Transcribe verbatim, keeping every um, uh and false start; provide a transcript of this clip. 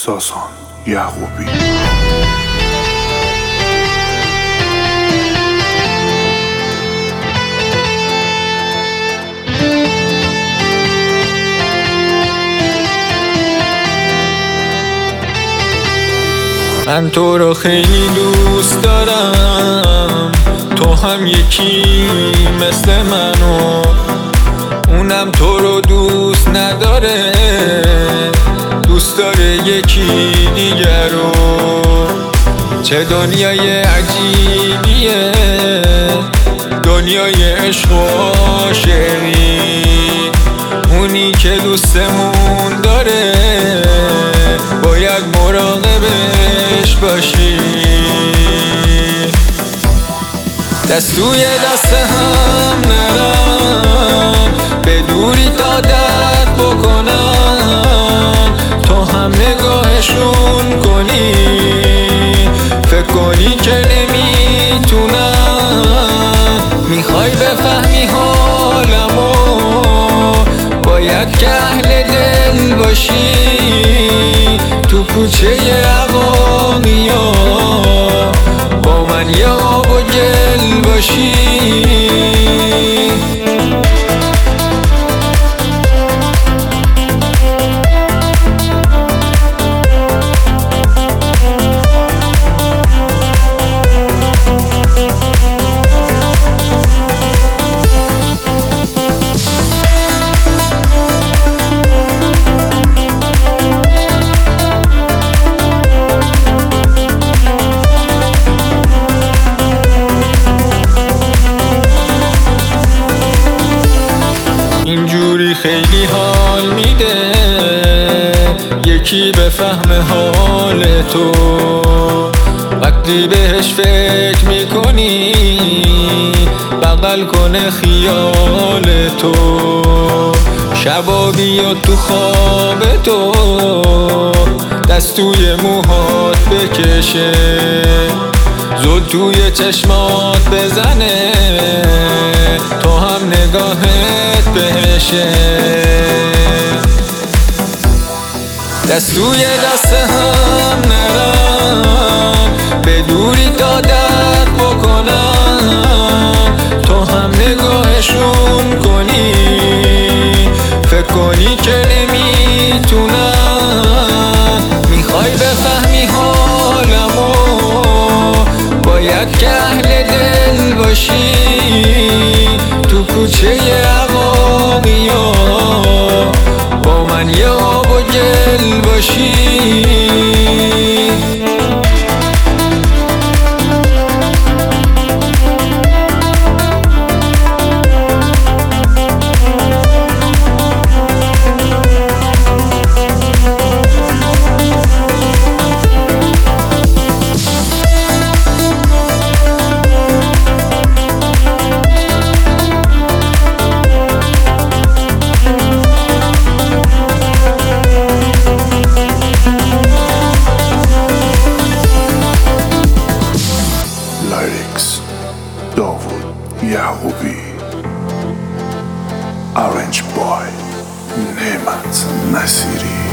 ساسان یعقوبی. من تو رو خیلی دوست دارم، تو هم یکی مثل منو، اونم تو رو دوست نداره، دوست داره یکی دیگر رو. چه دنیای عجیبیه، دنیای عشق و عاشقی. اونی که دوستمون داره باید مراقبش باشی. دست توی دست هم نرم، به دوری تا درد بکنن، تو هم نگاهشون کنی، فکر کنی که نمیتونن. میخوای بفهمی حالمو، باید که اهل دل باشی. تو کوچه عقاقیا با من یه آب و گل باشی. اینجوری خیلی حال میده یکی بفهم حال تو، وقتی بهش فکر میکنی بغل کنه خیال تو. شبا بیاد تو خواب تو، دست توی موهات بکشه، زود توی چشمات بزنه، تو هم نگاهت بهشه. دست توی دست هم نرم، به دوری تا درد بکنن، تو هم نگاهشون کنی، فکر کنی که نمیتونن. میخوای بفهمی حالمو، باید که اهل دل باشی. تو کوچه عقاقیا با من یه آب و گل باشی. Lyrics داوود یعقوبی. Arranged by نعمت نصیری.